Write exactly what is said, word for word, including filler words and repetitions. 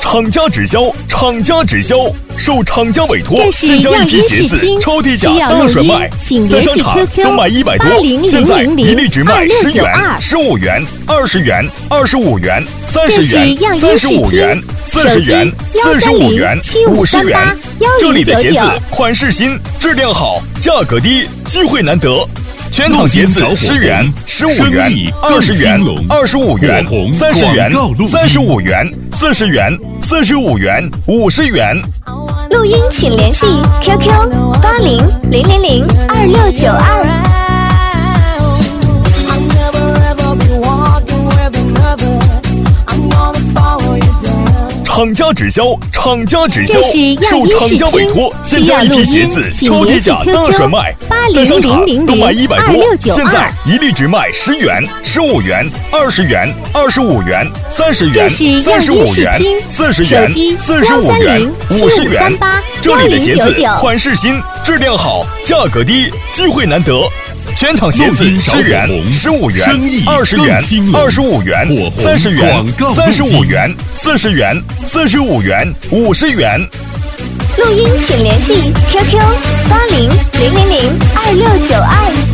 厂家直销，厂家直销，受厂家委托，现将一批鞋子超低价大甩卖，在商场都卖一百多，现在一律只卖十元、十五元、二十元、二十五元、三十元、三十五元、四十元、四十五元、五十元。这里的鞋子款式新，质量好，价格低，机会难得。全场鞋子十元、十五元、二十元、二十五元、三十元、三十五元、四十元、四十五元、五十元。 录音请联系 Q Q 八零零零零二六九二。 厂家直销，厂家直销，受厂家委托，现将一批鞋子超低价大甩卖，在商场都卖一百多，现在一律只卖十元、十五元、二十元、二十五元、三十元、三十五元、四十元、四十五元、五十元。这里的鞋子款式新，质量好，价格低，机会难得。全场鞋子十元、十五元、二十元、二十五元、三十元、三十五元、四十元、四十五元、五十元。 录音请联系 Q Q 八零零零零二六九二。